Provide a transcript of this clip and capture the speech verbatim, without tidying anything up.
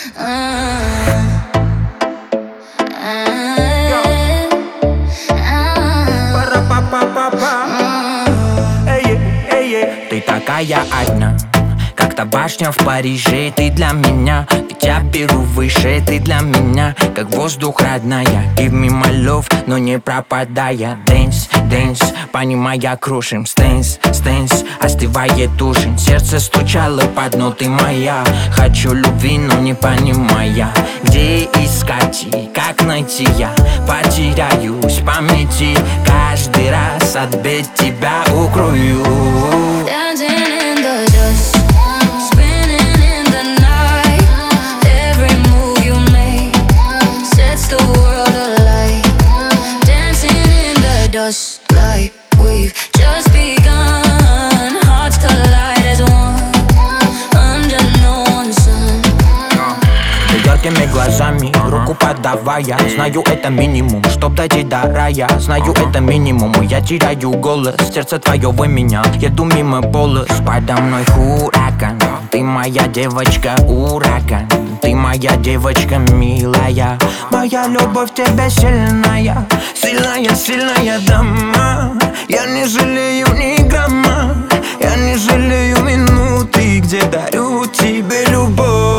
Ты такая одна, как та башня в Париже. Ты для меня, ведь я беру выше. Ты для меня, как воздух родная. Give me my love, но не пропадая. Dance, dance, понимая, крушим. Стэнс, стэнс, остывает ужин. Сердце стучало под ноты моя. Хочу любви, но не понимая, где искать и как найти. Я потеряюсь в памяти. Каждый раз от бед тебя укрою. Dancing in the dust, spinning in the night. Every move you make sets the world alight. Dancing in the dust like we've just begun. Hearts collide as one under no one's sun. Яркими глазами, руку подавая. Знаю, это минимум, чтоб дойти до рая. Знаю, это минимум, я теряю голос. Сердце твое в меня, еду мимо полос. Подо мной ураган, ты моя девочка, ураган. Ты моя девочка милая. Моя любовь к тебе сильная. Сильная, сильная дама. Я не жалею ни грамма. Я не жалею минуты, где дарю тебе любовь.